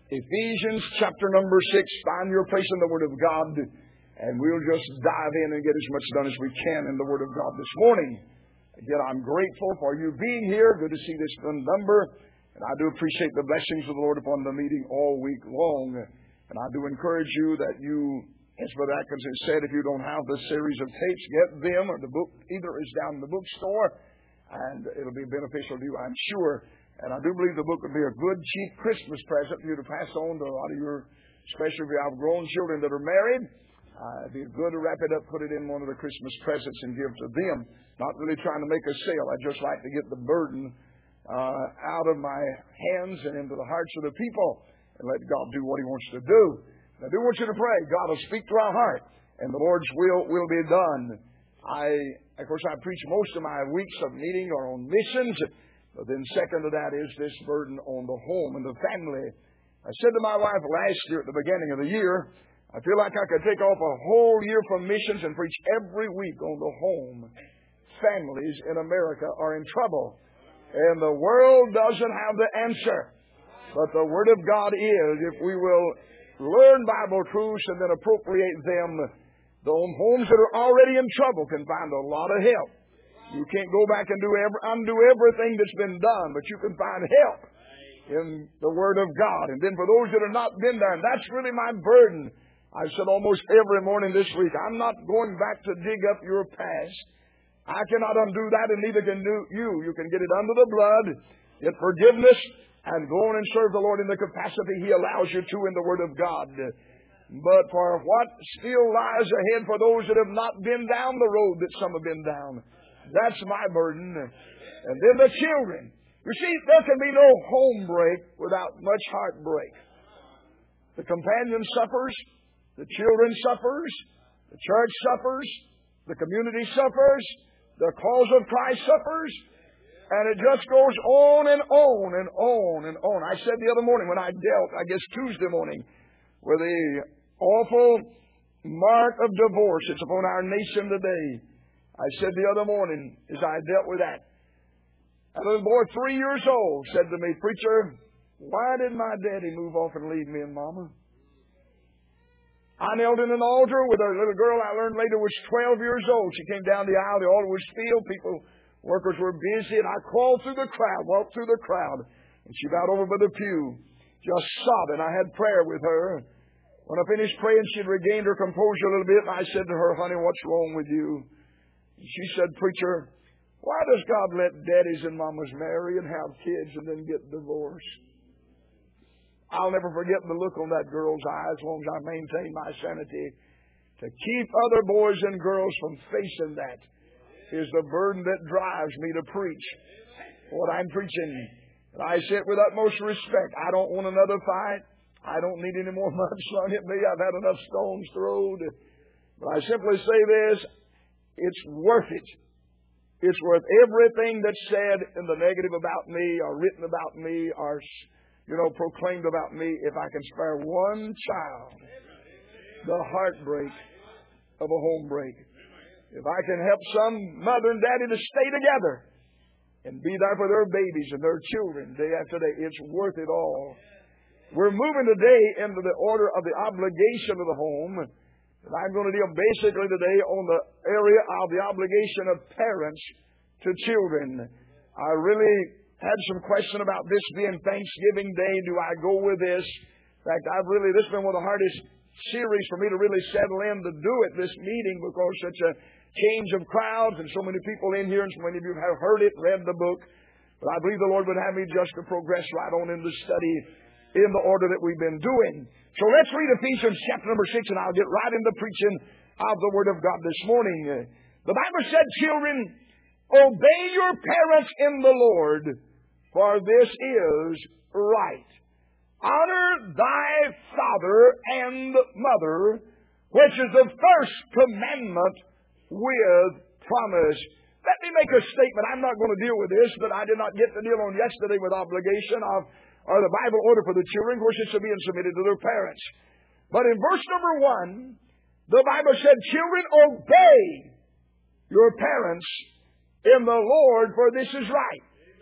Ephesians chapter number 6. Find your place in the Word of God, and we'll just dive in and get as much done as we can in the Word of God this morning. Again, I'm grateful for you being here. Good to see this number. And I do appreciate the blessings of the Lord upon the meeting all week long. And I do encourage you that you, as Brother Atkins has said, if you don't have the series of tapes, get them, or the book either is down in the bookstore, and it'll be beneficial to you, I'm sure. And I do believe the book would be a good, cheap Christmas present for you to pass on to a lot of your, especially if you have grown children that are married. It'd be good to wrap it up, put it in one of the Christmas presents and give to them. Not really trying to make a sale. I just like to get the burden out of my hands and into the hearts of the people and let God do what He wants to do. And I do want you to pray. God will speak to our heart, and the Lord's will be done. Of course, I preach most of my weeks of meeting are on missions. But then second to that is this burden on the home and the family. I said to my wife last year at the beginning of the year, I feel like I could take off a whole year from missions and preach every week on the home. Families in America are in trouble. And the world doesn't have the answer. But the Word of God is, if we will learn Bible truths and then appropriate them, the homes that are already in trouble can find a lot of help. You can't go back and undo everything that's been done, but you can find help in the Word of God. And then for those that have not been there, and that's really my burden. I've said almost every morning this week, I'm not going back to dig up your past. I cannot undo that, and neither can you. You can get it under the blood, get forgiveness, and go on and serve the Lord in the capacity He allows you to in the Word of God. But for what still lies ahead for those that have not been down the road that some have been down, that's my burden. And then the children. You see, there can be no home break without much heartbreak. The companion suffers. The children suffers. The church suffers. The community suffers. The cause of Christ suffers. And it just goes on and on and on and on. I said the other morning when I dealt, I guess Tuesday morning, with the awful mark of divorce that's upon our nation today. I said the other morning, as I dealt with that, a little boy 3 years old said to me, "Preacher, why did my daddy move off and leave me and Mama?" I knelt in an altar with a little girl I learned later was 12 years old. She came down the aisle. The altar was filled. Workers were busy, and I crawled through the crowd, walked through the crowd, and she bowed over by the pew, just sobbing. I had prayer with her. When I finished praying, she'd regained her composure a little bit, and I said to her, "Honey, what's wrong with you?" She said, "Preacher, why does God let daddies and mamas marry and have kids and then get divorced?" I'll never forget the look on that girl's eyes as long as I maintain my sanity. To keep other boys and girls from facing that is the burden that drives me to preach what I'm preaching. And I say it with utmost respect. I don't want another fight. I don't need any more mud slung at me. I've had enough stones thrown. But I simply say this. It's worth it. It's worth everything that's said in the negative about me or written about me or, proclaimed about me if I can spare one child the heartbreak of a home break. If I can help some mother and daddy to stay together and be there for their babies and their children day after day, it's worth it all. We're moving today into the order of the obligation of the home. And I'm going to deal basically today on the area of the obligation of parents to children. I really had some question about this being Thanksgiving Day. Do I go with this? In fact, this has been one of the hardest series for me to really settle in to do at this meeting because such a change of crowds and so many people in here and so many of you have heard it, read the book. But I believe the Lord would have me just to progress right on in the study in the order that we've been doing. So let's read Ephesians chapter number 6, and I'll get right into preaching of the Word of God this morning. The Bible said, "Children, obey your parents in the Lord, for this is right. Honor thy father and mother, which is the first commandment with promise." Let me make a statement. I'm not going to deal with this, but I did not get to deal on yesterday with obligation or the Bible order for the children. Of course, it's being submitted to their parents. But in verse number 1, the Bible said, "Children, obey your parents in the Lord, for this is right."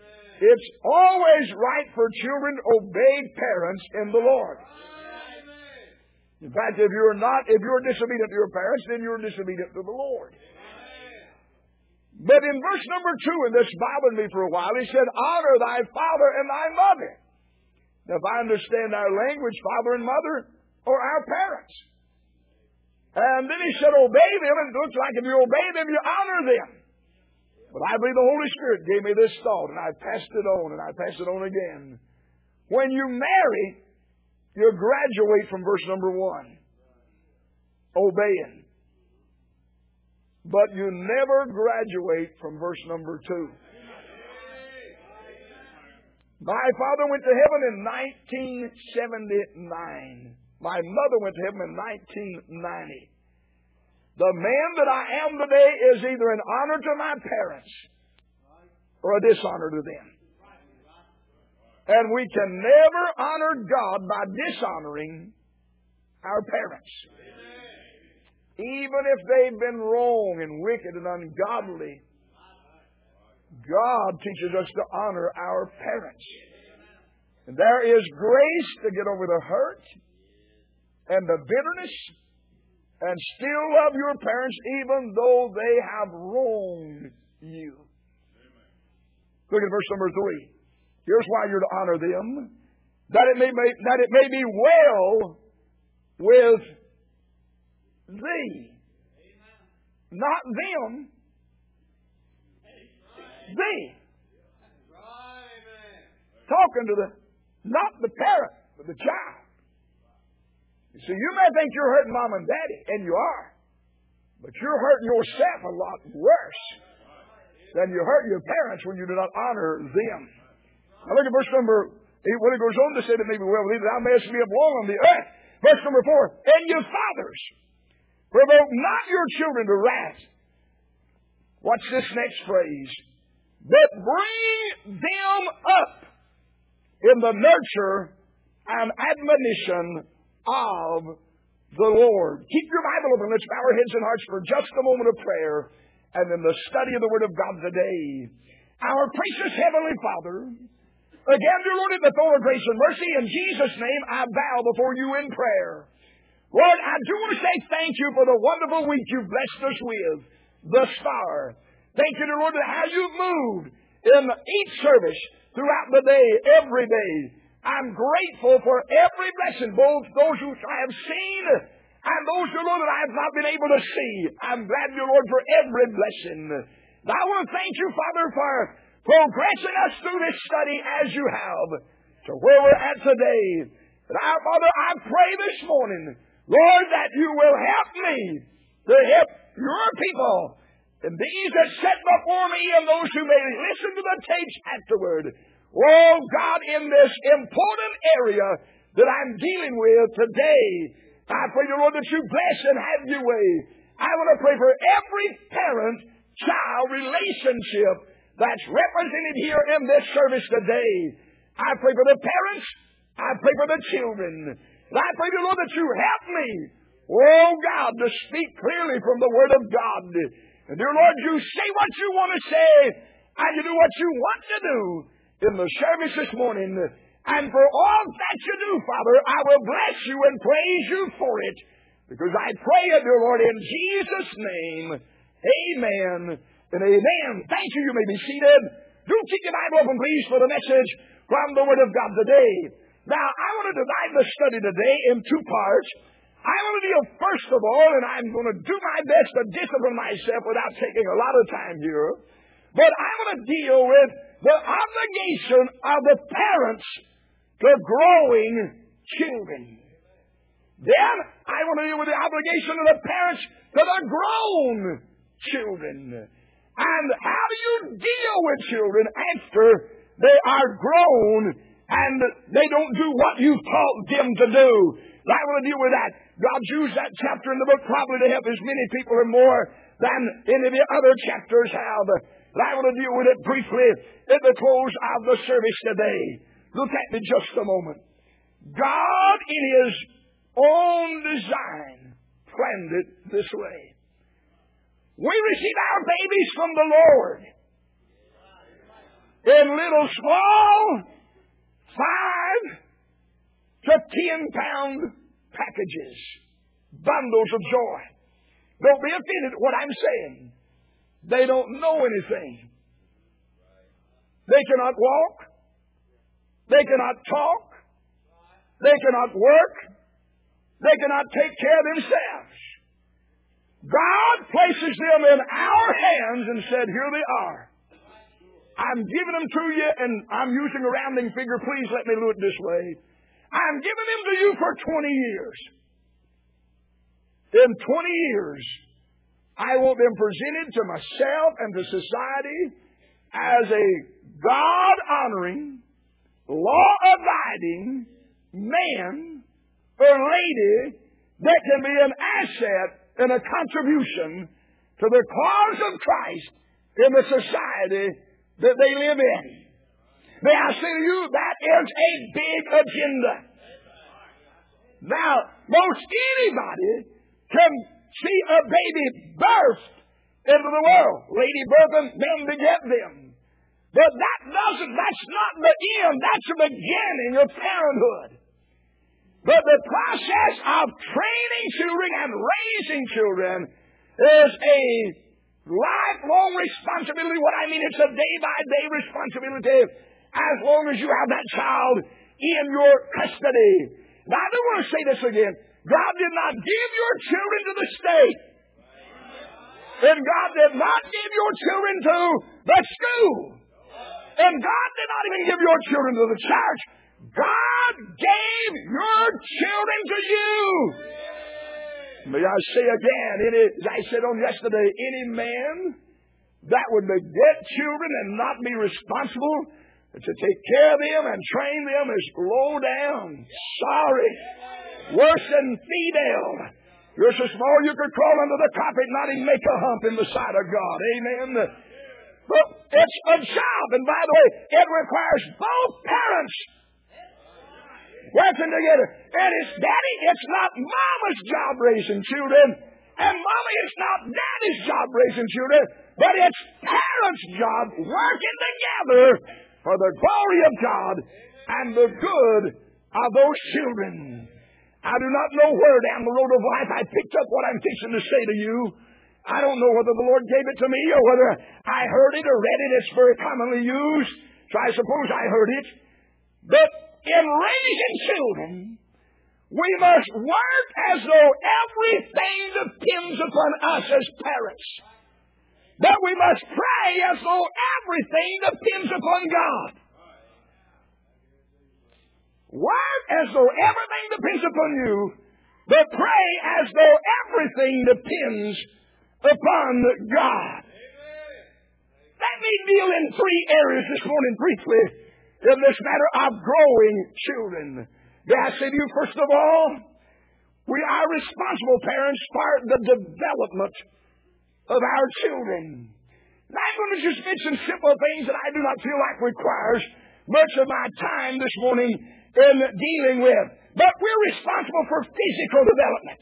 It's always right for children to obey parents in the Lord. In fact, if you're disobedient to your parents, then you're disobedient to the Lord. But in verse number 2, and this bothered me for a while, he said, honor thy father and thy mother. Now, if I understand our language, father and mother are our parents. And then he said, obey them, and it looks like if you obey them, you honor them. But I believe the Holy Spirit gave me this thought, and I passed it on, and I passed it on again. When you marry, you graduate from verse number 1, obeying. But you never graduate from verse number 2. My father went to heaven in 1979. My mother went to heaven in 1990. The man that I am today is either an honor to my parents or a dishonor to them. And we can never honor God by dishonoring our parents. Even if they've been wrong and wicked and ungodly, God teaches us to honor our parents. And there is grace to get over the hurt and the bitterness and still love your parents even though they have wronged you. Look at verse number 3. Here's why you're to honor them. That it may be well with thee. Not them. Thee. Talking to not the parent, but the child. You see, you may think you're hurting mom and daddy, and you are. But you're hurting yourself a lot worse than you hurt your parents when you do not honor them. Now look at verse number 8, when it goes on to say that maybe well, thou mayest be of long on the earth. Verse number 4, and you fathers, provoke not your children to wrath. Watch this next phrase. But bring them up in the nurture and admonition of the Lord. Keep your Bible open. Let's bow our heads and hearts for just a moment of prayer and in the study of the Word of God today. Our precious Heavenly Father, again, dear Lord, in the throne of grace and mercy, in Jesus' name, I bow before you in prayer. Lord, I do want to say thank you for the wonderful week you've blessed us with thus far. Thank you, dear Lord, for how you've moved in each service throughout the day, every day. I'm grateful for every blessing, both those who I have seen and those, dear Lord, that I have not been able to see. I'm glad, dear Lord, for every blessing. I want to thank you, Father, for progressing us through this study as you have to where we're at today. And Father, I pray this morning, Lord, that you will help me to help your people and these that set before me and those who may listen to the tapes afterward. Oh, God, in this important area that I'm dealing with today, I pray, Lord, that you bless and have your way. I want to pray for every parent-child relationship that's represented here in this service today. I pray for the parents. I pray for the children. And I pray, Lord, that you help me, oh, God, to speak clearly from the Word of God. And, dear Lord, you say what you want to say, and you do what you want to do in the service this morning. And for all that you do, Father, I will bless you and praise you for it. Because I pray it, dear Lord, in Jesus' name. Amen and amen. Thank you. You may be seated. Do keep your Bible open, please, for the message from the Word of God today. Now, I want to divide the study today in two parts. I want to deal first of all, and I'm going to do my best to discipline myself without taking a lot of time here, but I want to deal with the obligation of the parents to growing children. Then I want to deal with the obligation of the parents to the grown children. And how do you deal with children after they are grown and they don't do what you've taught them to do? I want to deal with that. God used that chapter in the book probably to help as many people or more than any of the other chapters have. But I want to deal with it briefly at the close of the service today. Look at me just a moment. God, in His own design, planned it this way. We receive our babies from the Lord. in little small 5 to 10-pound packages, bundles of joy. Don't be offended at what I'm saying. They don't know anything. They cannot walk. They cannot talk. They cannot work. They cannot take care of themselves. God places them in our hands and said, here they are. I'm giving them to you, and I'm using a rounding figure. Please let me do it this way. I'm giving them to you for 20 years. In 20 years, I want them presented to myself and to society as a God-honoring, law-abiding man or lady that can be an asset and a contribution to the cause of Christ in the society that they live in. May I say to you, that is a big agenda. Now, most anybody can see a baby birthed into the world. Lady birth them, men beget them. But that's not the end. That's the beginning of parenthood. But the process of training children and raising children is a lifelong responsibility. What I mean, it's a day-by-day responsibility as long as you have that child in your custody. Now, I do want to say this again. God did not give your children to the state. And God did not give your children to the school. And God did not even give your children to the church. God gave your children to you. May I say again, as I said on yesterday, any man that would beget children and not be responsible to take care of them and train them is low down, sorry, worse than fidel. You're so small you could crawl under the carpet and not even make a hump in the sight of God. Amen. But it's a job, and by the way, it requires both parents working together. And it's daddy, it's not mama's job raising children, and mommy, it's not daddy's job raising children, but it's parents' job working together for the glory of God and the good of those children. I do not know where down the road of life I picked up what I'm fixing to say to you. I don't know whether the Lord gave it to me or whether I heard it or read it. It's very commonly used, so I suppose I heard it. But in raising children, we must work as though everything depends upon us as parents. That we must pray as though everything depends upon God. Work as though everything depends upon you, but pray as though everything depends upon God. Let me deal in 3 areas this morning briefly in this matter of growing children. May I say to you, first of all, we are responsible parents for the development of our children. Now, I'm going to just mention simple things that I do not feel like requires much of my time this morning in dealing with. But we're responsible for physical development.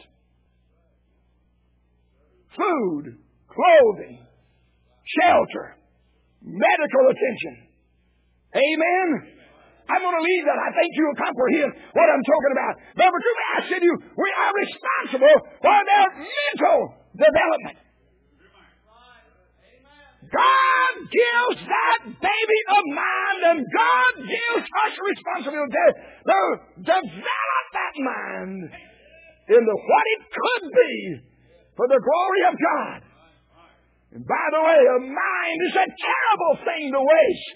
Food, clothing, shelter, medical attention. Amen? I'm going to leave that. I think you'll comprehend what I'm talking about. Number 2, may I say to you, we are responsible for their mental development. God gives that baby a mind, and God gives us a responsibility to develop that mind into what it could be for the glory of God. And by the way, a mind is a terrible thing to waste.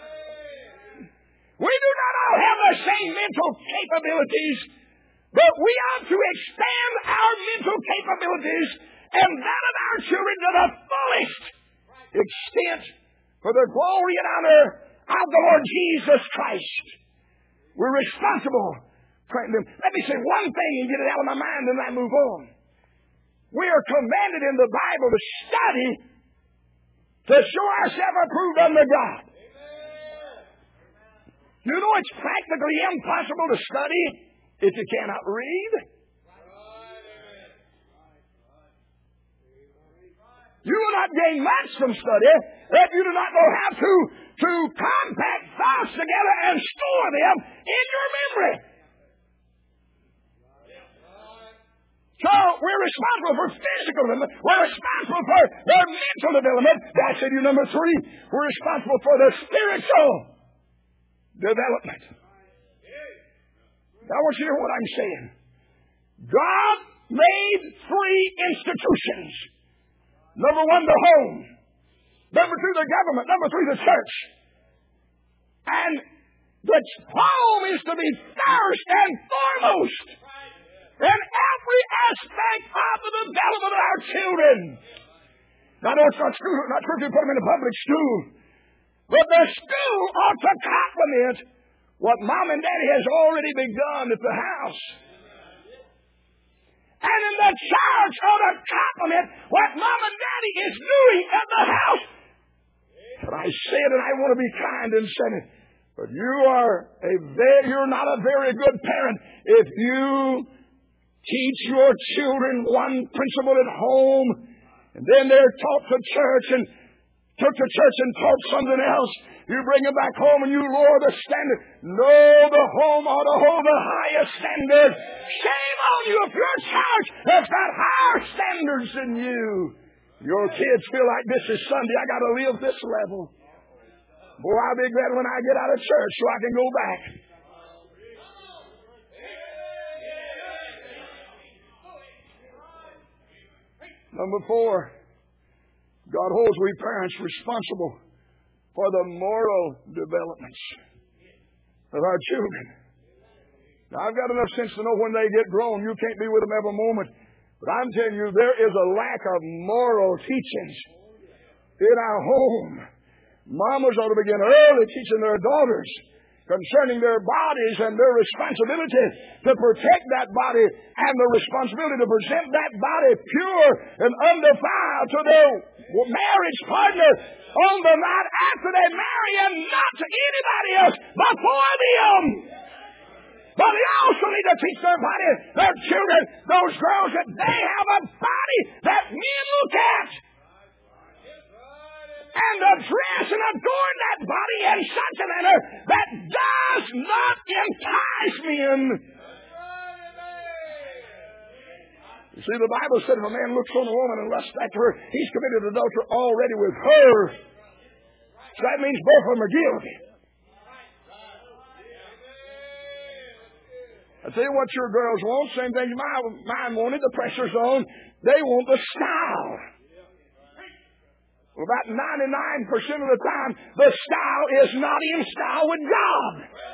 We do not all have the same mental capabilities, but we ought to expand our mental capabilities and that of our children to the fullest extent for the glory and honor of the Lord Jesus Christ. We're responsible for them. Let me say one thing and get it out of my mind and I move on. We are commanded in the Bible to study to show ourselves approved unto God. You know it's practically impossible to study if you cannot read. You will not gain much from study if you do not know how to to compact thoughts together and store them in your memory. So we're responsible for physical development. We're responsible for their mental development. That's in you number 3. We're responsible for the spiritual development. Now I want you to hear what I'm saying. God made 3 institutions. Number 1, the home. Number 2, the government. Number 3, the church. And the home is to be first and foremost in every aspect of the development of our children. Now, I know it's not true if you put them in a public school, but the school ought to complement what Mom and Daddy has already begun at the house. And in the church ought to complement what Mom and Daddy is doing at the house. And I said, and I want to be kind and said it, but you're not a very good parent if you teach your children one principle at home, and then they're taught to church and took to church and taught something else. You bring them back home and you lower the standard. No, the home ought to hold the highest standard. Shame on you if your church has got higher standards than you. Your kids feel like this is Sunday. I got to live this level. Boy, I'll be glad when I get out of church so I can go back. Number 4, God holds we parents responsible for the moral developments of our children. Now, I've got enough sense to know when they get grown, you can't be with them every moment. But I'm telling you, there is a lack of moral teachings in our home. Mamas ought to begin early teaching their daughters concerning their bodies and their responsibility to protect that body and the responsibility to present that body pure and undefiled to their marriage partner on the night after they marry and not to anybody else before them. But they also need to teach their body, their children, those girls, that they have a body that men look at. And to dress and adorn that body in such a manner that does not entice men. You see, the Bible said if a man looks on a woman and lusts after her, he's committed adultery already with her. So that means both of them are guilty. I tell you what your girls want, same thing mine wanted, the pressure's on. They want the style. Well, about 99% of the time, the style is not in style with God.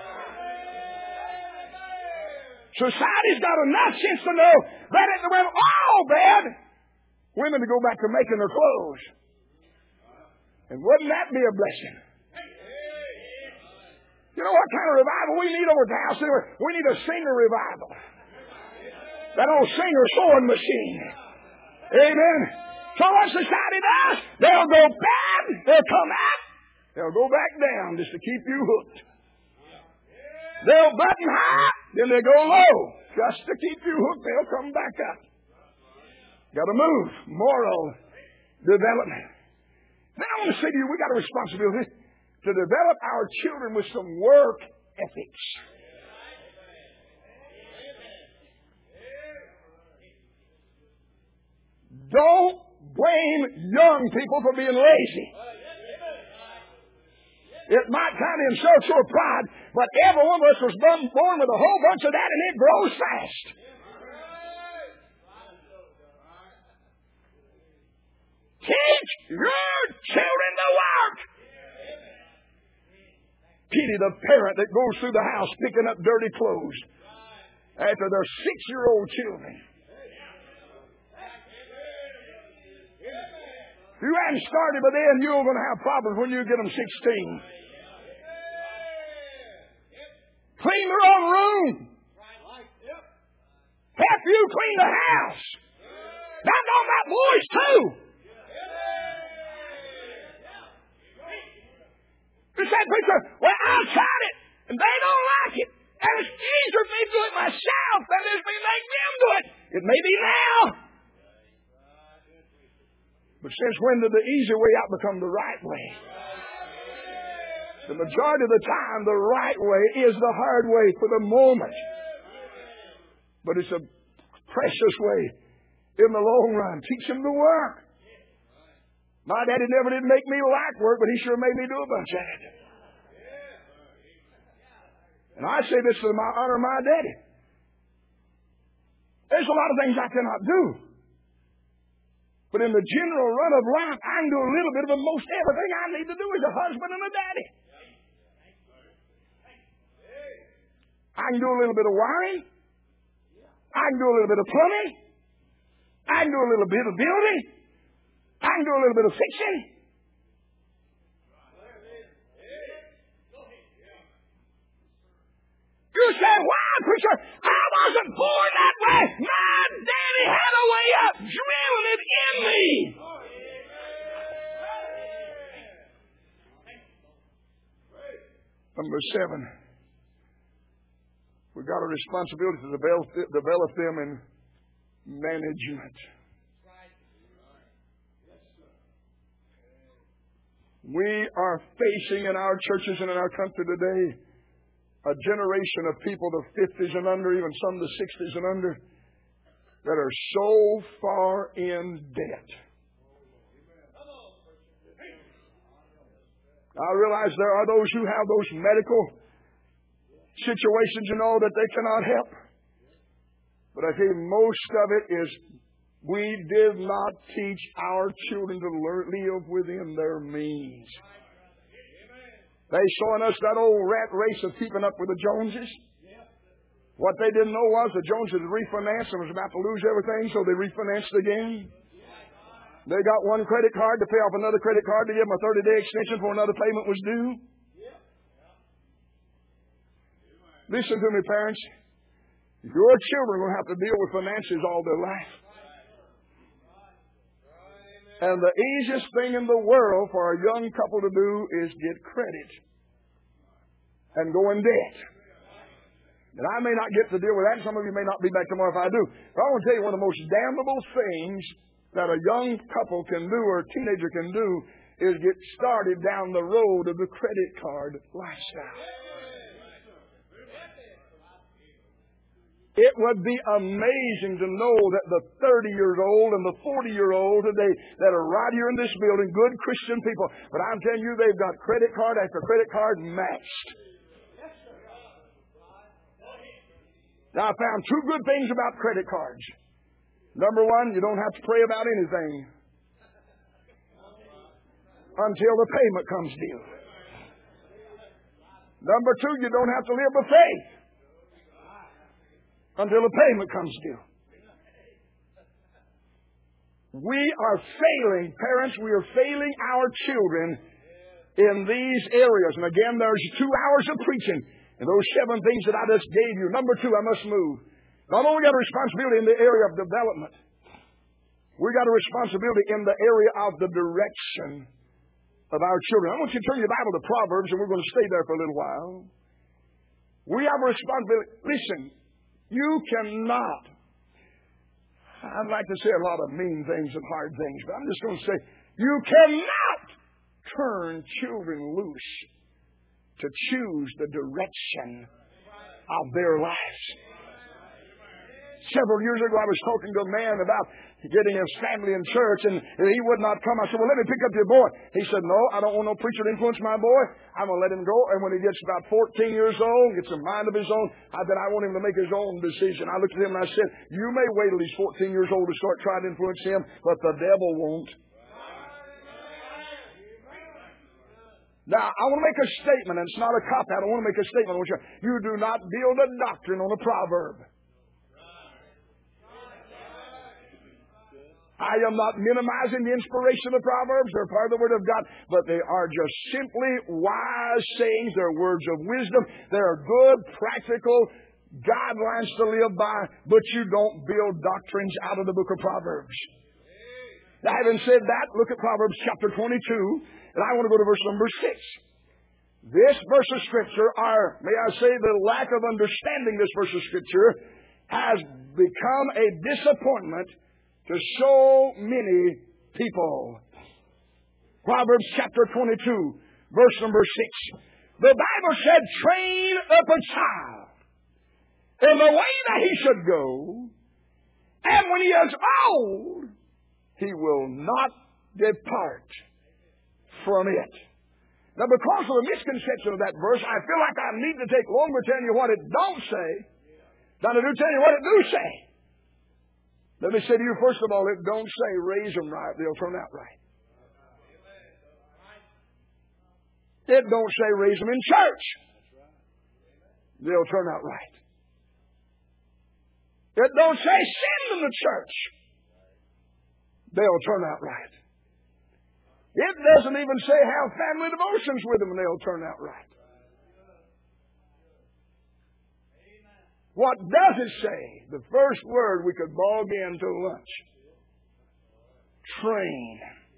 Society's got enough sense to know that it went all bad, women to go back to making their clothes. And wouldn't that be a blessing? You know what kind of revival we need over at the house? We need a singer revival. That old singer sewing machine. Amen. So what society does, they'll go bad, they'll come up, they'll go back down just to keep you hooked. They'll button high, then they go low. Just to keep you hooked, they'll come back up. Got to move. Moral development. Now I want to say to you, we got a responsibility to develop our children with some work ethics. Don't blame young people for being lazy. It might kind of insult your pride, but every one of us was born with a whole bunch of that, and it grows fast. Teach your children to work. Pity the parent that goes through the house picking up dirty clothes after their 6-year-old children. You haven't started, but then you're going to have problems when you get them 16. Clean their own room. Help you clean the house. That's all about boys too. You said, preacher, well, I tried it, and they don't like it. And it's easier for me to do it myself than it is for me to make them do it. It may be now. But since when did the easy way out become the right way? The majority of the time, the right way is the hard way for the moment. But it's a precious way in the long run. Teach them to work. My daddy never did make me like work, but he sure made me do a bunch of it. And I say this to honor my daddy. There's a lot of things I cannot do. But in the general run of life, I can do a little bit of most everything I need to do as a husband and a daddy. I can do a little bit of wiring. I can do a little bit of plumbing. I can do a little bit of building. I can do a little bit of fixing. You say, why, preacher? I wasn't born that way. My daddy had a way of drilling it in me. Number 7. We've got a responsibility to develop them in management. We are facing in our churches and in our country today a generation of people, the 50s and under, even some the 60s and under, that are so far in debt. I realize there are those who have those medical situations, that they cannot help. But I think most of it is we did not teach our children to live within their means. They showing us that old rat race of keeping up with the Joneses. What they didn't know was the Joneses refinanced and was about to lose everything, so they refinanced again. They got one credit card to pay off another credit card to give them a 30-day extension before another payment was due. Listen to me, parents. Your children will have to deal with finances all their life. And the easiest thing in the world for a young couple to do is get credit and go in debt. And I may not get to deal with that. Some of you may not be back tomorrow if I do. But I want to tell you one of the most damnable things that a young couple can do or a teenager can do is get started down the road of the credit card lifestyle. It would be amazing to know that the 30-year-old and the 40-year-old today that are right here in this building, good Christian people, but I'm telling you, they've got credit card after credit card matched. Now, I found 2 good things about credit cards. Number 1, you don't have to pray about anything until the payment comes due. Number 2, you don't have to live by faith until the payment comes due. We are failing, parents, we are failing our children in these areas. And again, there's 2 hours of preaching and those 7 things that I just gave you. Number 2, I must move. Not only got a responsibility in the area of development, we got a responsibility in the area of the direction of our children. I want you to turn your Bible to Proverbs, and we're going to stay there for a little while. We have a responsibility. Listen, you cannot, I'd like to say a lot of mean things and hard things, but I'm just going to say, you cannot turn children loose to choose the direction of their lives. Several years ago, I was talking to a man about getting his family in church, and he would not come. I said, well, let me pick up your boy. He said, no, I don't want no preacher to influence my boy. I'm going to let him go. And when he gets about 14 years old, gets a mind of his own, I want him to make his own decision. I looked at him and I said, you may wait till he's 14 years old to start trying to influence him, but the devil won't. Now, I want to make a statement, and it's not a cop-out. I want to make a statement. You do not build a doctrine on a proverb. I am not minimizing the inspiration of Proverbs. They're part of the Word of God, but they are just simply wise sayings. They're words of wisdom. They're good, practical guidelines to live by, but you don't build doctrines out of the book of Proverbs. Now, having said that, look at Proverbs chapter 22, and I want to go to verse number 6. This verse of Scripture, or may I say the lack of understanding this verse of Scripture, has become a disappointment to so many people. Proverbs chapter 22, verse number 6. The Bible said, train up a child in the way that he should go, and when he is old, he will not depart from it. Now, because of the misconception of that verse, I feel like I need to take longer telling you what it don't say than I do tell you what it do say. Let me say to you, first of all, it don't say raise them right, they'll turn out right. It don't say raise them in church, they'll turn out right. It don't say send them to church, they'll turn out right. It doesn't even say have family devotions with them and they'll turn out right. What does it say? The first word we could bog into lunch. Train.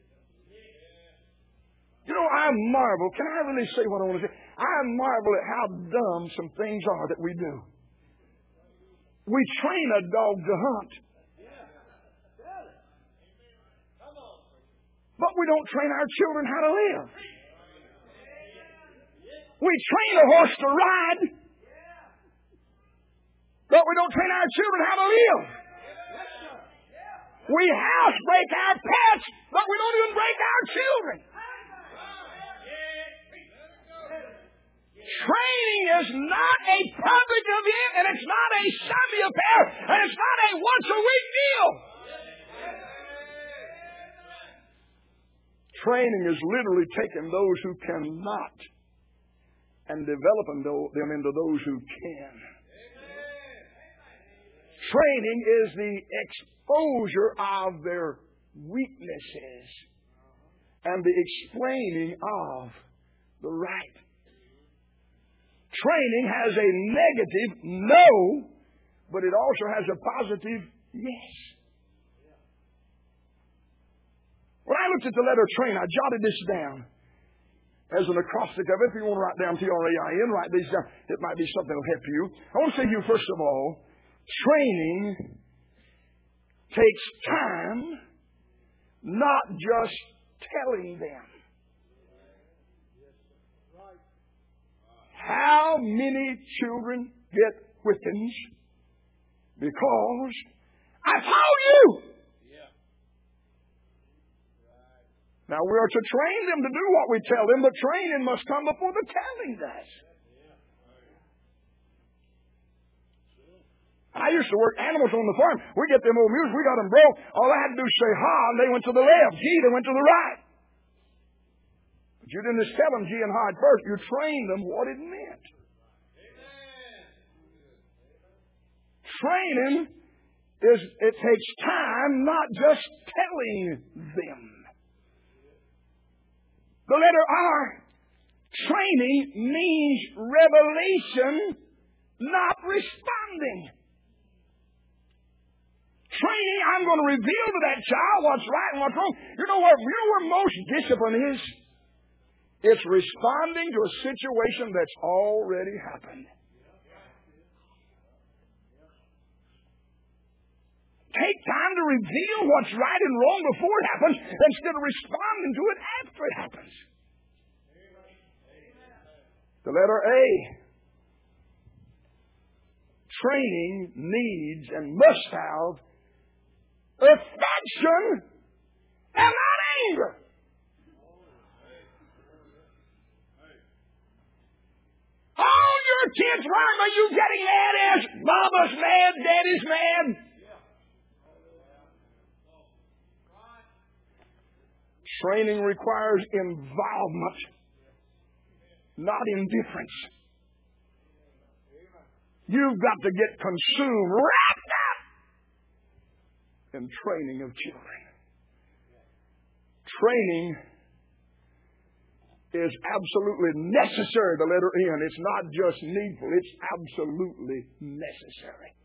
You know, I marvel. Can I really say what I want to say? I marvel at how dumb some things are that we do. We train a dog to hunt. But we don't train our children how to live. We train a horse to ride, but we don't train our children how to live. We housebreak our pets, but we don't even break our children. Training is not a public event, and it's not a Sunday affair, and it's not a once-a-week deal. Training is literally taking those who cannot and developing them into those who can. Training is the exposure of their weaknesses and the explaining of the right. Training has a negative no, but it also has a positive yes. When I looked at the letter train, I jotted this down as an acrostic of it. If you want to write down T-R-A-I-N, write these down. It might be something that will help you. I want to say to you, first of all, training takes time, not just telling them. How many children get whippings because I told you? Now, we are to train them to do what we tell them, but training must come before the telling does. I used to work animals on the farm. We get them old mules, we got them broke. All I had to do was say ha, and they went to the left. Gee, they went to the right. But you didn't just tell them G and ha at first. You trained them what it meant. Training it takes time, not just telling them. The letter R, training means revelation, not responding. Training, I'm going to reveal to that child what's right and what's wrong. You know where most discipline is? It's responding to a situation that's already happened. Take time to reveal what's right and wrong before it happens instead of responding to it after it happens. The letter A. Training needs and must have affection and not anger. All your kids, why are you getting mad as mama's mad, daddy's mad? Training requires involvement, not indifference. You've got to get consumed, wrapped up in training of children. Training is absolutely necessary, the letter N. It's not just needful, it's absolutely necessary.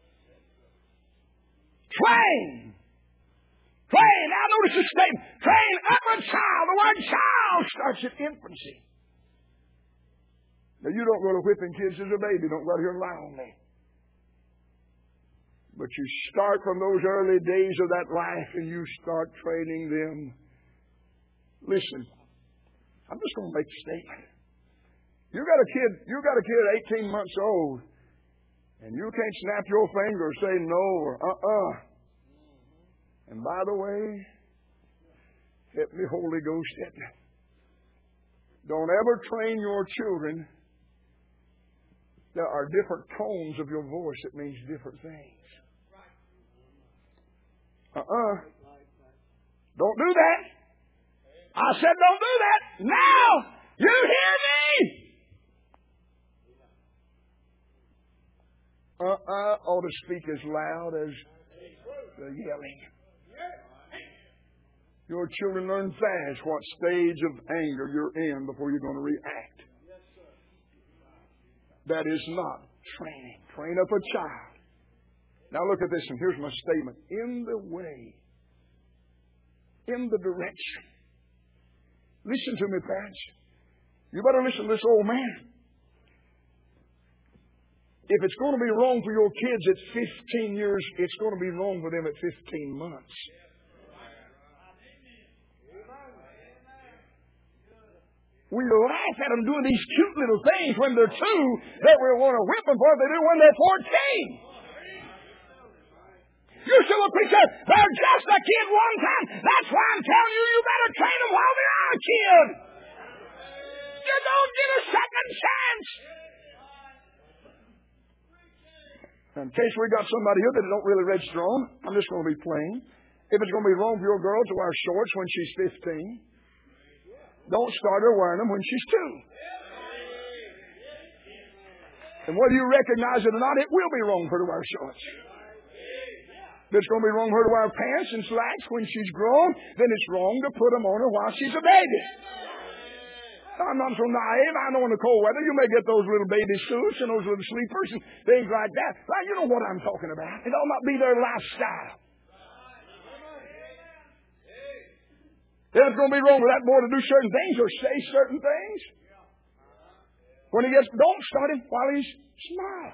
Train. Train. Now notice the statement. Train up a child. The word child starts at infancy. Now you don't go to whipping kids as a baby. Don't go out here and lie on me. But you start from those early days of that life and you start training them. Listen, I'm just going to make a statement. You got a kid 18 months old, and you can't snap your finger or say no or And by the way, help me, Holy Ghost, help me. Don't ever train your children. There are different tones of your voice that means different things. Don't do that. I said don't do that. Now, you hear me? Ought to speak as loud as the yelling. Your children learn fast what stage of anger you're in before you're going to react. That is not training. Train up a child. Now look at this, and here's my statement. In the way, in the direction. Listen to me, parents. You better listen to this old man. If it's going to be wrong for your kids at 15 years, it's going to be wrong for them at 15 months. We laugh at them doing these cute little things when they're 2 that we want to whip them for they do when they're 14. You still a preacher, they're just a kid one time. That's why I'm telling you, you better train them while they are a kid. You don't get a second chance. In case we got somebody here that don't really register on, I'm just going to be plain. If it's going to be wrong for your girl to wear shorts when she's 15, don't start her wearing them when she's 2. And whether you recognize it or not, it will be wrong for her to wear shorts. If it's going to be wrong for her to wear pants and slacks when she's grown, then it's wrong to put them on her while she's a baby. I'm not so naive. I know in the cold weather you may get those little baby suits and those little sleepers and things like that. Well, you know what I'm talking about. It ought not be their lifestyle. Then it's going to be wrong for that boy to do certain things or say certain things. When he gets, don't start him while he's small.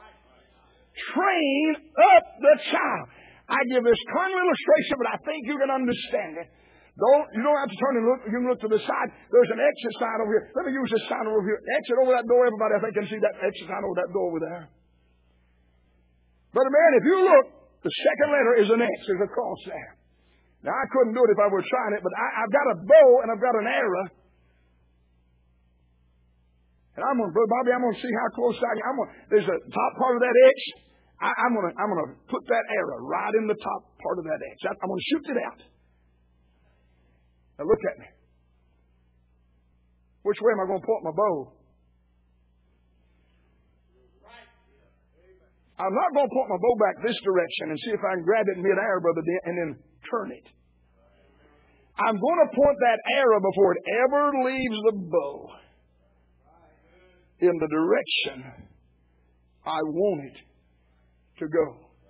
Train up the child. I give this carnal illustration, but I think you can understand it. You don't have to turn and look. You can look to the side. There's an exit sign over here. Let me use this sign over here. Exit over that door. Everybody, I think, can see that exit sign over that door over there. Brother man, if you look, the second letter is an X. There's a cross there. Now, I couldn't do it if I were trying it, but I've got a bow and I've got an arrow. And Brother Bobby, I'm going to see how close I can. There's a top part of that X. I'm going to put that arrow right in the top part of that X. I'm going to shoot it out. Now look at me. Which way am I going to point my bow? I'm not going to point my bow back this direction and see if I can grab it mid-air, Brother Dan, and then turn it. I'm going to point that arrow before it ever leaves the bow in the direction I want it to go.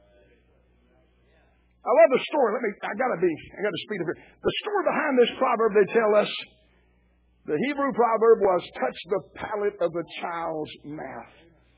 I love the story. I got to speed up here. The story behind this proverb, they tell us, the Hebrew proverb was, touch the palate of a child's mouth.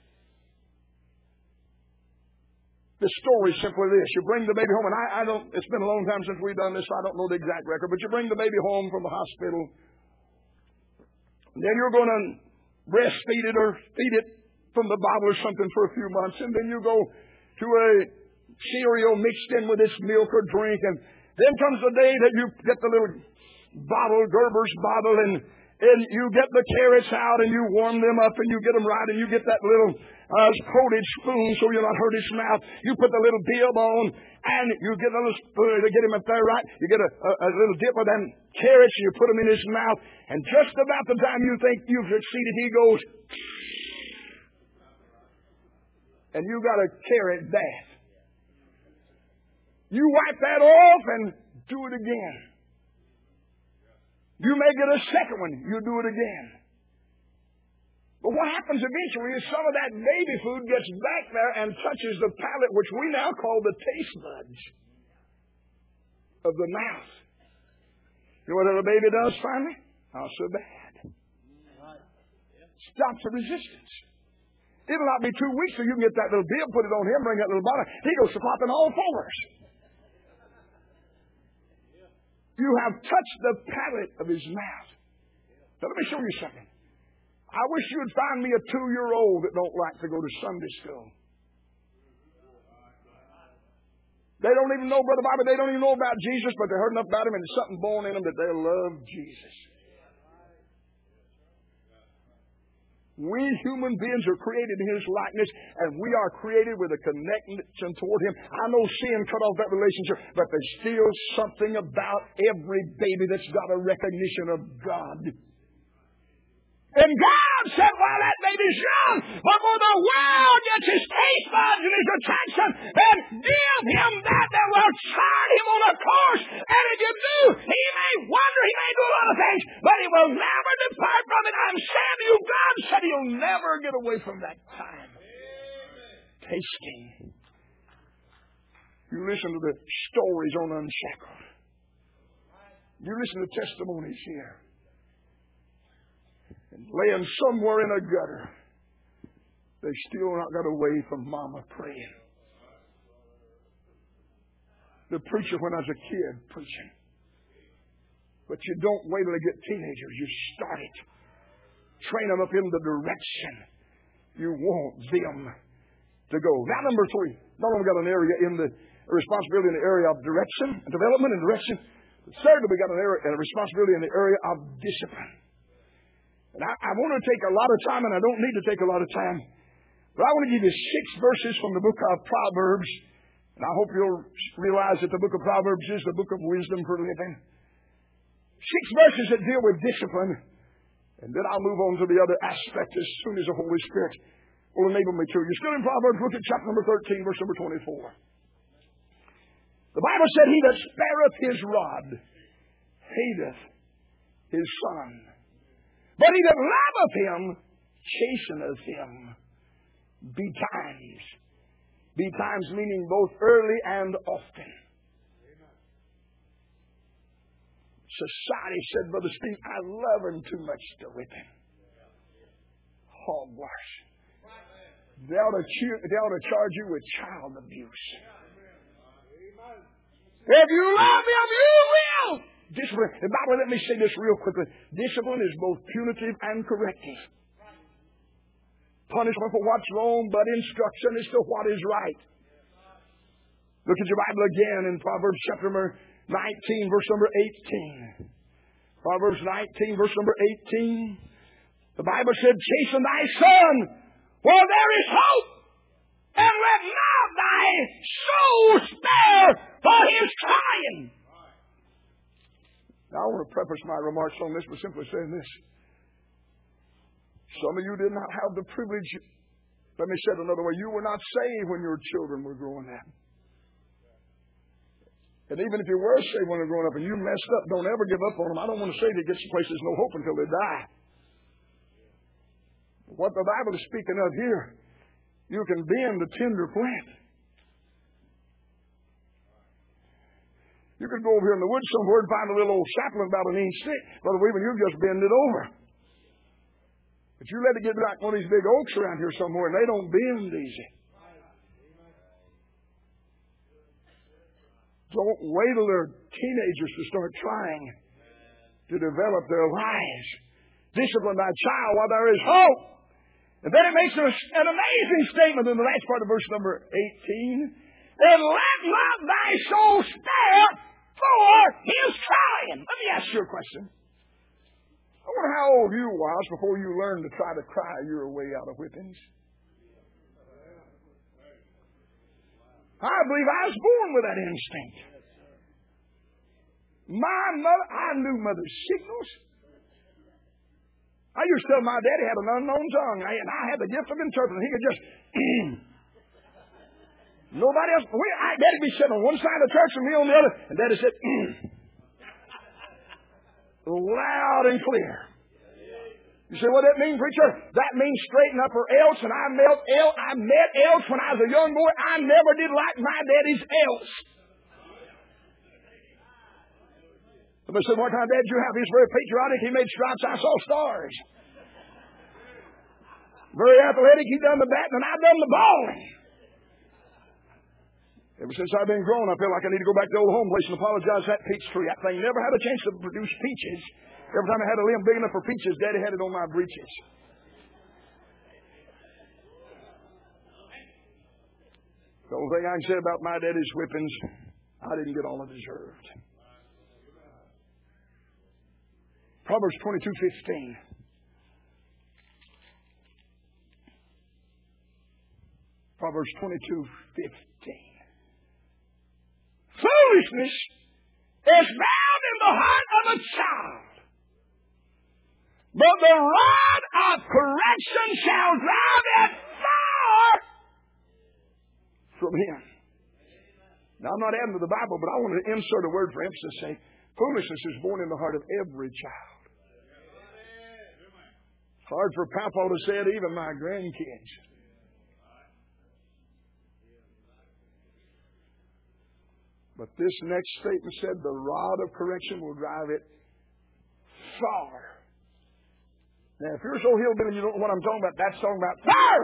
The story is simply this. You bring the baby home, and it's been a long time since we've done this, so I don't know the exact record, but you bring the baby home from the hospital, and then you're going to breastfeed it or feed it from the bottle or something for a few months, and then you go to a cereal mixed in with this milk or drink, and then comes the day that you get the little bottle, Gerber's bottle, and you get the carrots out and you warm them up and you get them right and you get that little coated spoon so you'll not hurt his mouth. You put the little bib on and you get a little spoon to get him up there right. You get a little dip of them carrots and you put them in his mouth, and just about the time you think you've succeeded, he goes, and you got a carrot bath. You wipe that off and do it again. You may get a second one. You do it again. But what happens eventually is some of that baby food gets back there and touches the palate, which we now call the taste buds of the mouth. You know what the baby does finally? Not so bad. Stops the resistance. It'll not be 2 weeks till you can get that little bib, put it on him, bring that little bottle. He goes to flopping all fours. You have touched the palate of his mouth. Now let me show you something. I wish you'd find me a 2-year-old that don't like to go to Sunday school. They don't even know Brother Bobby. They don't even know about Jesus, but they heard enough about Him and there's something born in them that they love Jesus. We human beings are created in His likeness, and we are created with a connection toward Him. I know sin cut off that relationship, but there's still something about every baby that's got a recognition of God. And God said, while that baby's young, before the world gets his taste buds and his attention, then give him that will start him on a course. And if you do, he may wander, he may do a lot of things, but he will never depart from it. I'm saying to you, God said he'll never get away from that time. Tasting. You listen to the stories on Unshackled. You listen to testimonies here. And laying somewhere in a gutter, they still not got away from Mama praying. The preacher when I was a kid preaching. But you don't wait till they get teenagers. You start it. Train them up in the direction you want them to go. Now, number 3. Not only got an area in the responsibility in the area of direction, development and direction. But thirdly, we got a responsibility in the area of discipline. And I want to take a lot of time, and I don't need to take a lot of time. But I want to give you 6 verses from the book of Proverbs. And I hope you'll realize that the book of Proverbs is the book of wisdom for living. 6 verses that deal with discipline. And then I'll move on to the other aspect as soon as the Holy Spirit will enable me to. You're still in Proverbs. Look at chapter number 13, verse number 24. The Bible said, he that spareth his rod hateth his son. But he that loveth him chasteneth him betimes. Betimes meaning both early and often. Society said, Brother Steve, I love him too much to whip him. Hogwash. They ought to charge you with child abuse. If you love him, you will. Discipline. And by the way, let me say this real quickly. Discipline is both punitive and corrective. Punishment for what's wrong, but instruction as to what is right. Look at your Bible again in Proverbs chapter number 19, verse number 18. Proverbs 19, verse number 18. The Bible said, chasten thy son while there is hope, and let not thy soul spare for his trying. Now, I want to preface my remarks on this by simply saying this. Some of you did not have the privilege, let me say it another way, you were not saved when your children were growing up. And even if you were saved when they were growing up and you messed up, don't ever give up on them. I don't want to say they get to places no hope until they die. What the Bible is speaking of here, you can bend the tender plant. You could go over here in the woods somewhere and find a little old sapling about an inch thick. Brother Weaver, you just bend it over. But you let it get like one of these big oaks around here somewhere, and they don't bend easy. Don't wait till they're teenagers to start trying to develop their lives. Discipline thy child while there is hope. And then it makes an amazing statement in the last part of verse number 18. And let not thy soul spare for his trying. Let me ask you a question. I wonder how old you was before you learned to try to cry your way out of whippings. I believe I was born with that instinct. My mother, I knew mother's signals. I used to tell my daddy had an unknown tongue, and I had the gift of interpreting. He could just, nobody else. Daddy'd be sitting on one side of the church and me on the other, and Daddy said, loud and clear. You say, what that mean, preacher? That means straighten up or else, and I met else when I was a young boy. I never did like my daddy's else. Somebody said, what kind of dad did you have? He was very patriotic. He made stripes. I saw stars. Very athletic. He done the batting, and I done the balling. Ever since I've been grown, I feel like I need to go back to the old home place and apologize for that peach tree. That thing never had a chance to produce peaches. Every time I had a limb big enough for peaches, Daddy had it on my breeches. The only thing I can say about my daddy's whippings, I didn't get all I deserved. Proverbs 22:15. Proverbs 22:15. Foolishness is bound in the heart of a child, but the rod of correction shall drive it far from him. Now, I'm not adding to the Bible, but I want to insert a word for emphasis, saying foolishness is born in the heart of every child. It's hard for Papa to say it, even my grandkids. But this next statement said the rod of correction will drive it far. Now, if you're so hillbilly you don't know what I'm talking about, that's talking about far.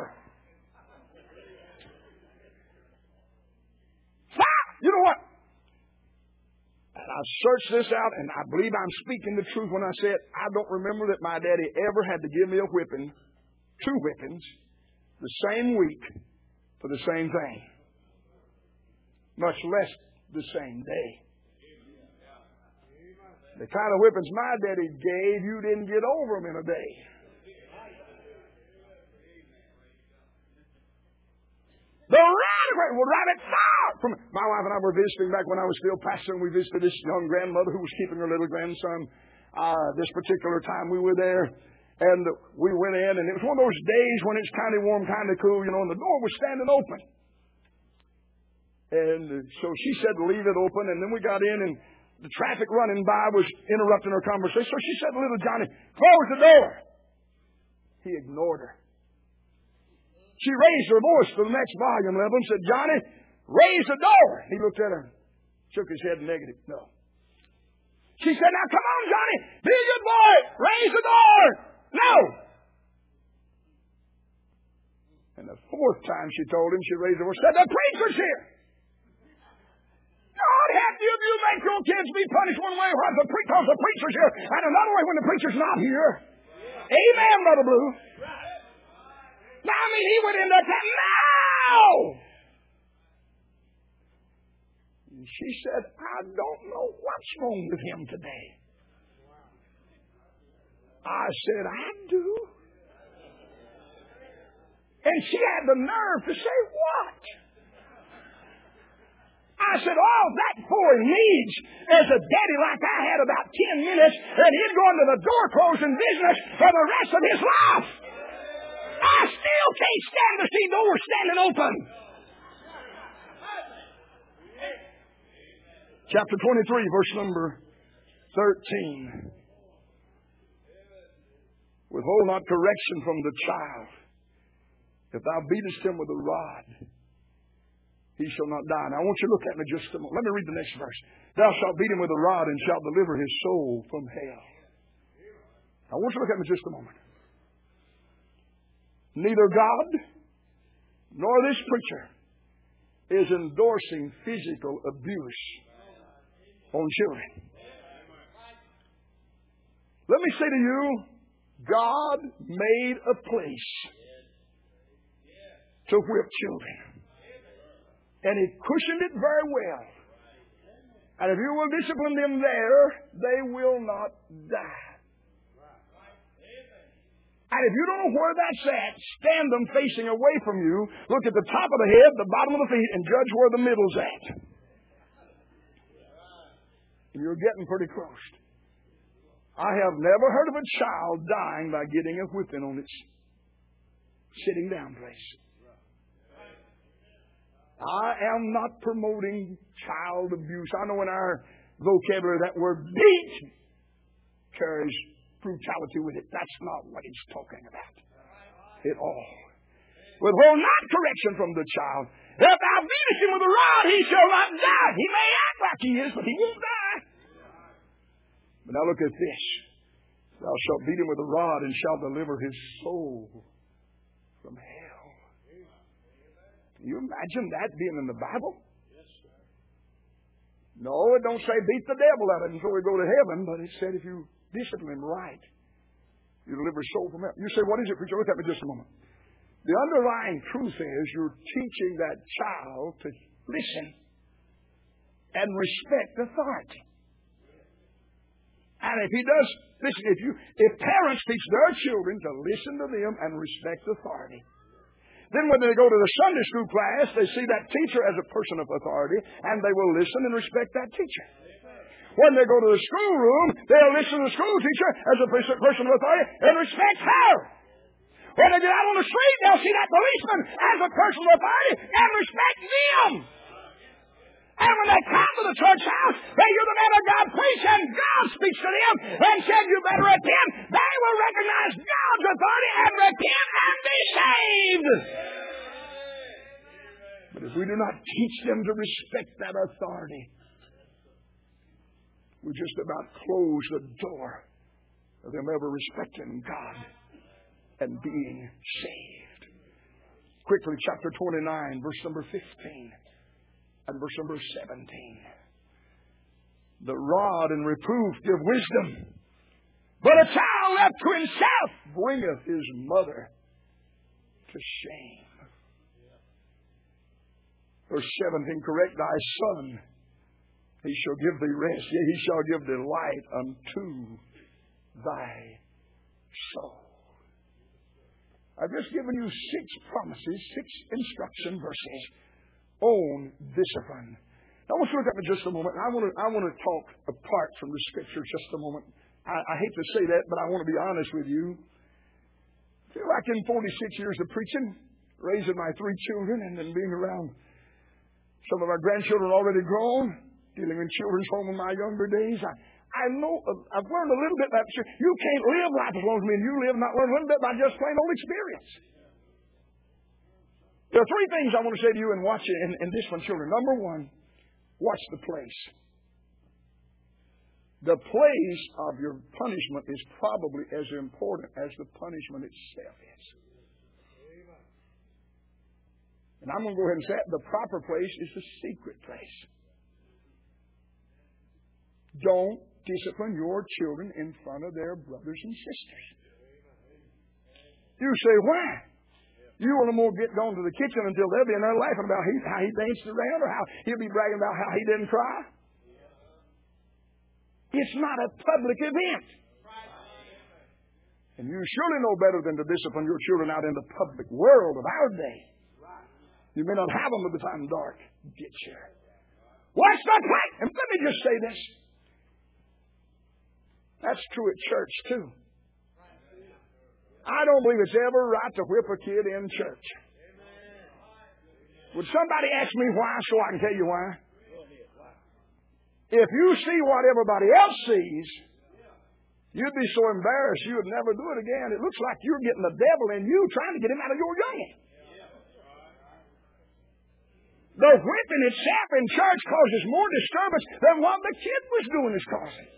Far! You know what? And I searched this out, and I believe I'm speaking the truth when I say it. I don't remember that my daddy ever had to give me a whipping, 2 whippings, the same week for the same thing. Much less the same day. The kind of whippings my daddy gave, you didn't get over them in a day. The rod will drive it far from. My wife and I were visiting back when I was still pastoring. We visited this young grandmother who was keeping her little grandson. This particular time we were there, and we went in, and it was one of those days when it's kind of warm, kind of cool, and the door was standing open. And so she said to leave it open, and then we got in, and the traffic running by was interrupting her conversation. So she said to little Johnny, close the door. He ignored her. She raised her voice to the next volume level and said, Johnny, raise the door. He looked at her, shook his head negative. No. She said, now come on, Johnny, be a good boy. Raise the door. No. And the 4th time she told him, she raised her voice, said, the preacher's here. God help you if you make your kids be punished one way or another because the preacher's here, and another way when the preacher's not here. Amen, Brother Blue. Now, I mean, he went in there and no! And she said, I don't know what's wrong with him today. I said, I do. And she had the nerve to say, what? I said, all that boy needs is a daddy like I had about 10 minutes, and he'd go into the door closing business for the rest of his life. I still can't stand to see doors standing open. Chapter 23, verse number 13. Withhold not correction from the child. If thou beatest him with a rod, he shall not die. Now, I want you to look at me just a moment. Let me read the next verse. Thou shalt beat him with a rod and shalt deliver his soul from hell. I want you to look at me just a moment. Neither God nor this preacher is endorsing physical abuse on children. Let me say to you, God made a place to whip children. And He cushioned it very well. And if you will discipline them there, they will not die. And if you don't know where that's at, stand them facing away from you, look at the top of the head, the bottom of the feet, and judge where the middle's at. And you're getting pretty close. I have never heard of a child dying by getting a whipping on its sitting down place. I am not promoting child abuse. I know in our vocabulary that word beat carries brutality with it. That's not what he's talking about at all. Withhold not correction from the child. If thou beatest him with a rod, he shall not die. He may act like he is, but he won't die. But now look at this. Thou shalt beat him with a rod and shalt deliver his soul from hell. Can you imagine that being in the Bible? No, it don't say beat the devil out of him before we go to heaven, but it said if you discipline him right, you deliver his soul from hell. You say, what is it, preacher? Look at me just a moment. The underlying truth is you're teaching that child to listen and respect authority. And if he does, listen, if parents teach their children to listen to them and respect authority, then when they go to the Sunday school class, they see that teacher as a person of authority, and they will listen and respect that teacher. When they go to the schoolroom, they'll listen to the school teacher as a person of authority and respect her. When they get out on the street, they'll see that policeman as a person of authority and respect them. And when they come to the church house, they hear the man of God preach, and God speaks to them and said, you better repent. They will recognize God's authority and repent and be saved. But if we do not teach them to respect that authority, we just about close the door of them ever respecting God and being saved. Quickly, chapter 29, verse number 15. And verse number 17. The rod and reproof give wisdom, but a child left to himself bringeth his mother to shame. Verse 17, correct thy son, he shall give thee rest, yea, he shall give delight unto thy soul. I've just given you 6 promises, 6 instruction verses on discipline. Now, I want you to look at me just a moment. I want to talk apart from the Scripture just a moment. I hate to say that, but I want to be honest with you. I feel like in 46 years of preaching, raising my 3 children, and then being around some of our grandchildren already grown, dealing in children's home in my younger days, I know I've learned a little bit that you can't live life as long as me and you live, not learn a little bit by just plain old experience. There are 3 things I want to say to you in watching in this one, children. Number 1, watch the place. The place of your punishment is probably as important as the punishment itself is. And I'm going to go ahead and say it. The proper place is the secret place. Don't discipline your children in front of their brothers and sisters. You say, why? You want them to get gone to the kitchen until they'll be in there laughing about how he danced around or how he'll be bragging about how he didn't cry. It's not a public event. And you surely know better than to discipline your children out in the public world of our day. You may not have them by the time dark gets here. Watch that fight. And let me just say this. That's true at church too. I don't believe it's ever right to whip a kid in church. Would somebody ask me why so I can tell you why? If you see what everybody else sees, you'd be so embarrassed you would never do it again. It looks like you're getting the devil in you trying to get him out of your youngin. The whipping itself in church causes more disturbance than what the kid was doing is causing.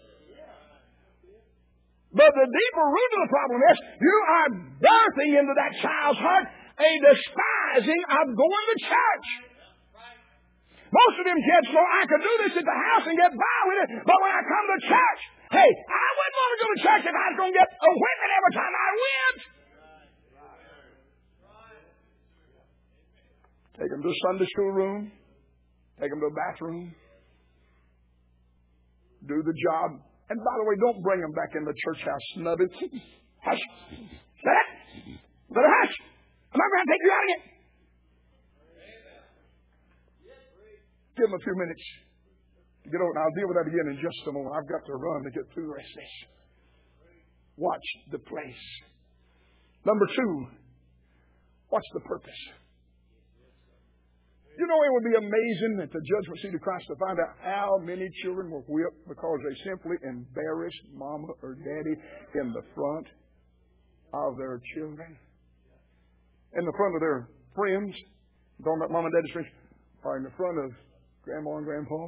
But the deeper root of the problem is you are birthing into that child's heart a despising of going to church. Most of them kids know I could do this at the house and get by with it, but when I come to church, hey, I wouldn't want to go to church if I was going to get a whipping every time I went. Take them to a Sunday school room. Take them to a bathroom. Do the job. And by the way, don't bring them back in the church house snubbing. Hush. Shut up. Better hush. I'm not going to take you out of it. Give them a few minutes to get over. And I'll deal with that again in just a moment. I've got to run to get through the rest of this. Watch the place. Number 2, watch the purpose. You know, it would be amazing at the judgment seat of Christ to find out how many children were whipped because they simply embarrassed mama or daddy in the front of their children. In the front of their friends. I'm talking about mom and daddy's friends. Or in the front of grandma and grandpa.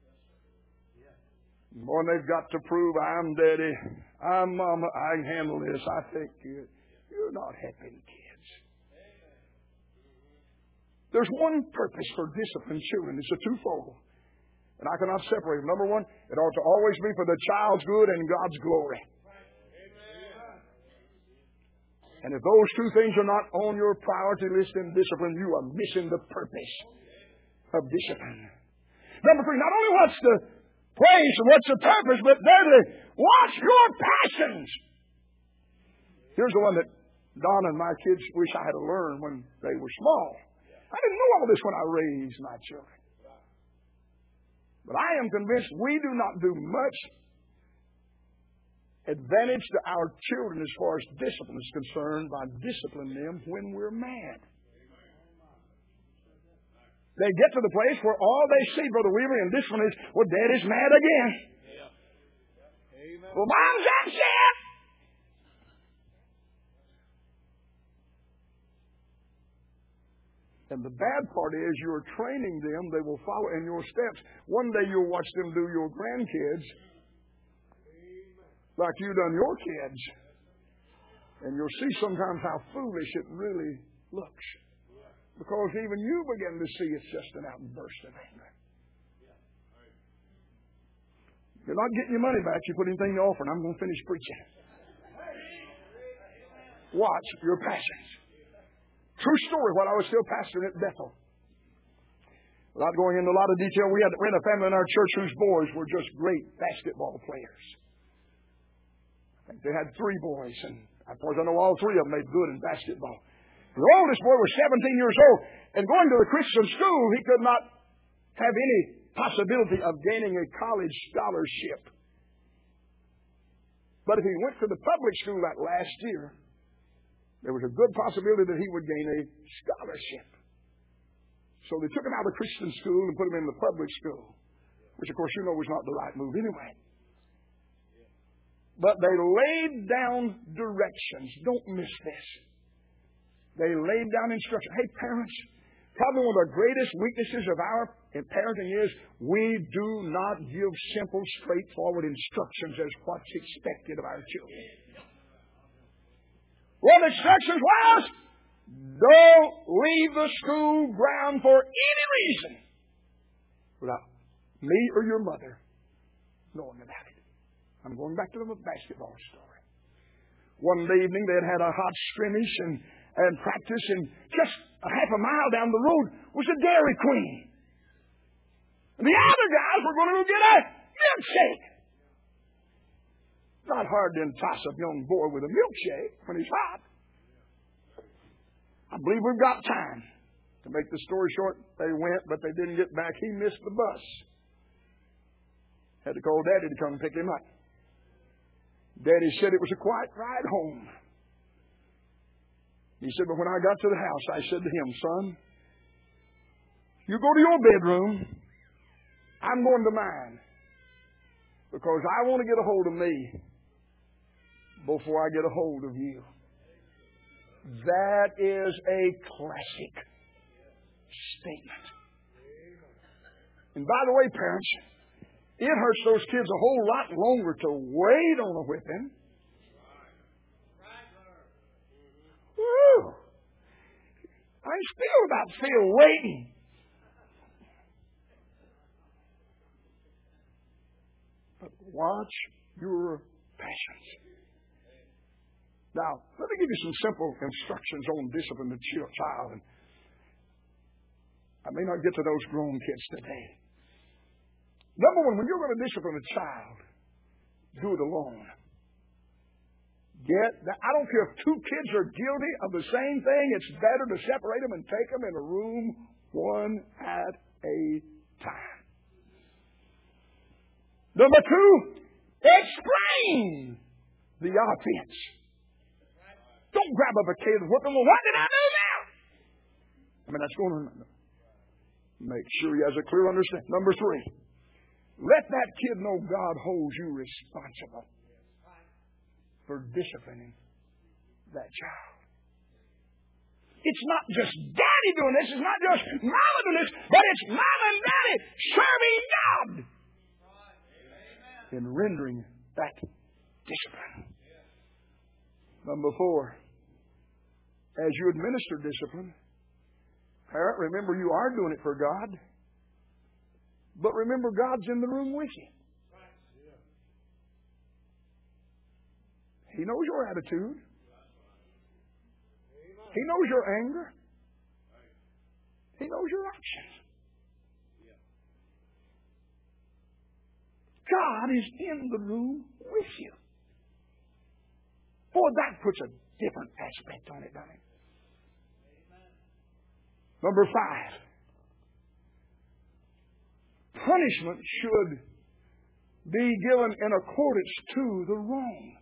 Boy, they've got to prove I'm daddy, I'm mama, I can handle this, I think good. You're not helping kids. There's one purpose for disciplining children. It's a twofold. And I cannot separate them. Number 1, it ought to always be for the child's good and God's glory. And if those two things are not on your priority list in discipline, you are missing the purpose of discipline. Number 3, not only what's the place and what's the purpose, but thirdly, what's your passions? Here's the one that Donna and my kids wish I had learned when they were small. I didn't know all this when I raised my children. But I am convinced we do not do much advantage to our children as far as discipline is concerned by disciplining them when we're mad. They get to the place where all they see, Brother Weaver, in discipline is, well, Dad is mad again. Well, Mom's upset. And the bad part is you're training them. They will follow in your steps. One day you'll watch them do your grandkids like you done your kids. And you'll see sometimes how foolish it really looks. Because even you begin to see it's just an outburst of anger. You're not getting your money back. You put anything in the offering. I'm going to finish preaching. Watch your passions. True story, while I was still pastoring at Bethel. Without going into a lot of detail, we had a family in our church whose boys were just great basketball players. I think they had 3 boys, and as far as I know, all 3 of them made good in basketball. The oldest boy was 17 years old, and going to the Christian school, he could not have any possibility of gaining a college scholarship. But if he went to the public school that last year, there was a good possibility that he would gain a scholarship. So they took him out of the Christian school and put him in the public school, which, of course, you know was not the right move anyway. But they laid down directions. Don't miss this. They laid down instructions. Hey, parents, probably one of the greatest weaknesses of our parenting is we do not give simple, straightforward instructions as what's expected of our children. Well, the instructions was, don't leave the school ground for any reason without me or your mother knowing about it. I'm going back to the basketball story. One evening they had a hot scrimmage and practice, and just a half a mile down the road was a Dairy Queen. And the other guys were going to go get a milkshake. Not hard to entice a young boy with a milkshake when he's hot. I believe we've got time. To make the story short, they went, but they didn't get back. He missed the bus. Had to call Daddy to come pick him up. Daddy said it was a quiet ride home. He said, but when I got to the house, I said to him, son, you go to your bedroom. I'm going to mine. Because I want to get a hold of me before I get a hold of you. That is a classic statement. And by the way, parents, it hurts those kids a whole lot longer to wait on a whipping. Woo! I'm still waiting. But watch your passions. Now, let me give you some simple instructions on discipline the child. And I may not get to those grown kids today. Number 1, when you're going to discipline a child, do it alone. I don't care if 2 kids are guilty of the same thing. It's better to separate them and take them in a room one at a time. Number 2, explain the offense. Don't grab up a kid and whoop him. Well, what did I do now? That's going to make sure he has a clear understanding. Number 3, let that kid know God holds you responsible for disciplining that child. It's not just Daddy doing this. It's not just Mama doing this. But it's Mama and Daddy serving God in rendering that discipline. Number 4, as you administer discipline, parent, remember you are doing it for God. But remember God's in the room with you. He knows your attitude. He knows your anger. He knows your actions. God is in the room with you. Boy, that puts a different aspect on it, doesn't it? Number 5. Punishment should be given in accordance to the wrong.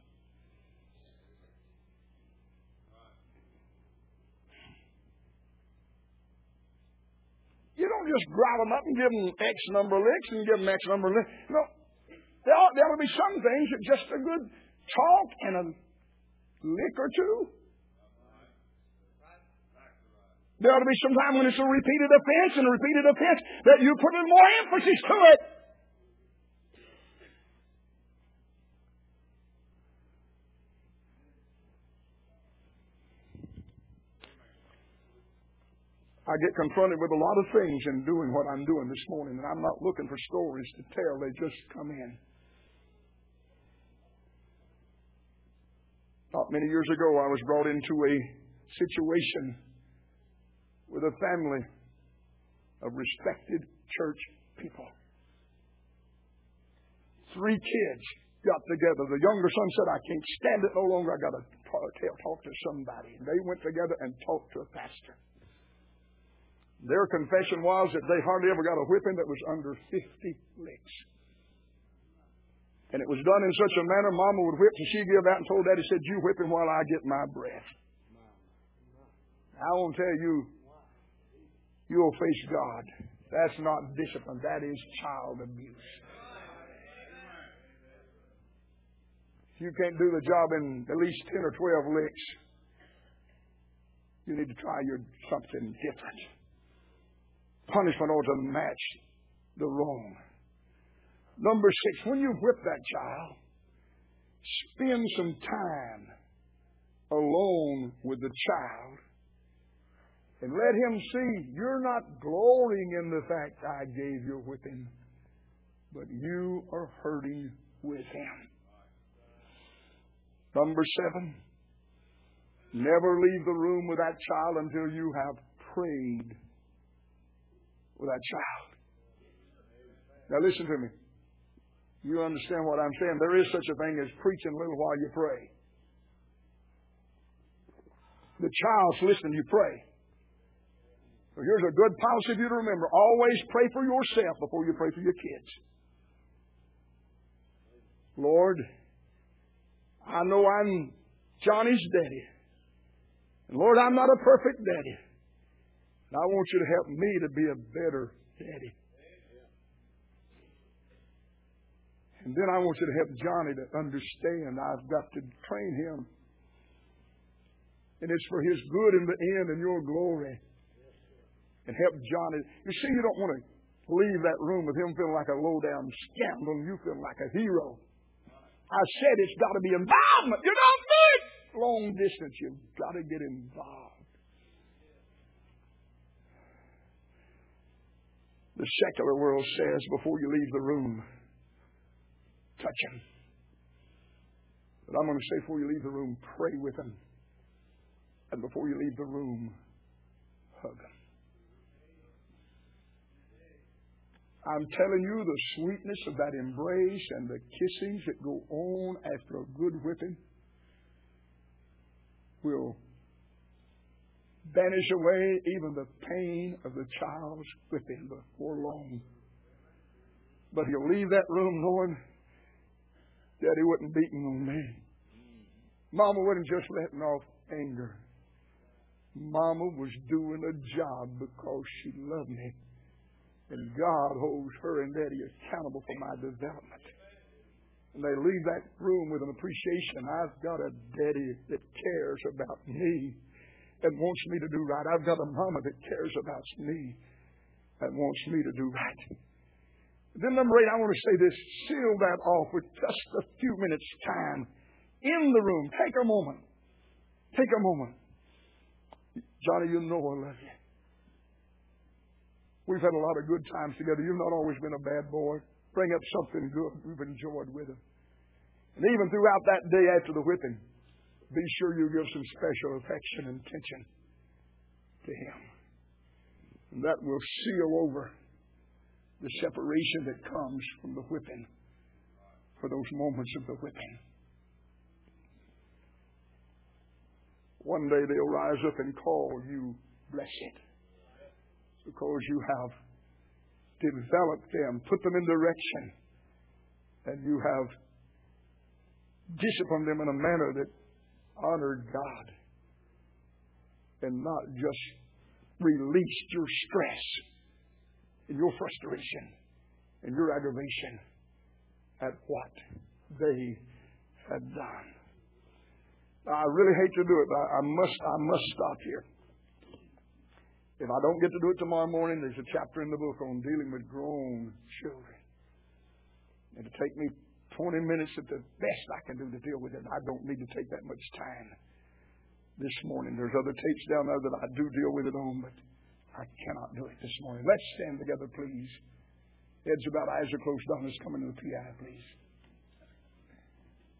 You don't just growl them up and give them X number of licks and give them X number of licks. No. There ought to be some things that just a good talk and a lick or two. There ought to be some time when it's a repeated offense that you put a little more emphasis to it. I get confronted with a lot of things in doing what I'm doing this morning, and I'm not looking for stories to tell. They just come in. Not many years ago, I was brought into a situation with a family of respected church people. 3 kids got together. The younger son said, I can't stand it no longer. I got to talk to somebody. And they went together and talked to a pastor. Their confession was that they hardly ever got a whipping that was under 50 licks. And it was done in such a manner, Mama would whip, and she'd give out and told Daddy, said, you whip him while I get my breath. I won't tell you, you'll face God. That's not discipline. That is child abuse. If you can't do the job in at least 10 or 12 licks, you need to try something different. Punishment ought to match the wrong. Number 6, when you whip that child, spend some time alone with the child and let him see you're not glorying in the fact I gave you a whipping, but you are hurting with him. Number 7, never leave the room with that child until you have prayed with that child. Now listen to me. You understand what I'm saying? There is such a thing as preaching a little while you pray. The child's listening, you pray. So here's a good policy for you to remember. Always pray for yourself before you pray for your kids. Lord, I know I'm Johnny's daddy. And Lord, I'm not a perfect daddy. And I want you to help me to be a better daddy. And then I want you to help Johnny to understand I've got to train him. And it's for his good in the end and your glory. And help Johnny. You see, you don't want to leave that room with him feeling like a low-down scoundrel and you feeling like a hero. I said it's got to be involvement. You don't do it long distance. You've got to get involved. The secular world says before you leave the room, touch him. But I'm going to say before you leave the room, pray with him. And before you leave the room, hug him. I'm telling you, the sweetness of that embrace and the kissings that go on after a good whipping will banish away even the pain of the child's whipping before long. But he'll leave that room knowing Daddy wasn't beating on me. Mama wasn't just letting off anger. Mama was doing a job because she loved me. And God holds her and Daddy accountable for my development. And they leave that room with an appreciation. I've got a Daddy that cares about me and wants me to do right. I've got a Mama that cares about me and wants me to do right. Then number 8, I want to say this. Seal that off with just a few minutes' time in the room. Take a moment. Take a moment. Johnny, you know I love you. We've had a lot of good times together. You've not always been a bad boy. Bring up something good we've enjoyed with him. And even throughout that day after the whipping, be sure you give some special affection and attention to Him. And that will seal over the separation that comes from the whipping, for those moments of the whipping. One day they'll rise up and call you blessed, because you have developed them, put them in direction, and you have disciplined them in a manner that honored God, and not just released your stress and your frustration and your aggravation at what they had done. I really hate to do it, but I must stop here. If I don't get to do it tomorrow morning, there's a chapter in the book on dealing with grown children. It'll take me 20 minutes at the best I can do to deal with it. I don't need to take that much time this morning. There's other tapes down there that I do deal with it on, but I cannot do it this morning. Let's stand together, please. Heads about, eyes are closed. Donna's coming to the PI, please.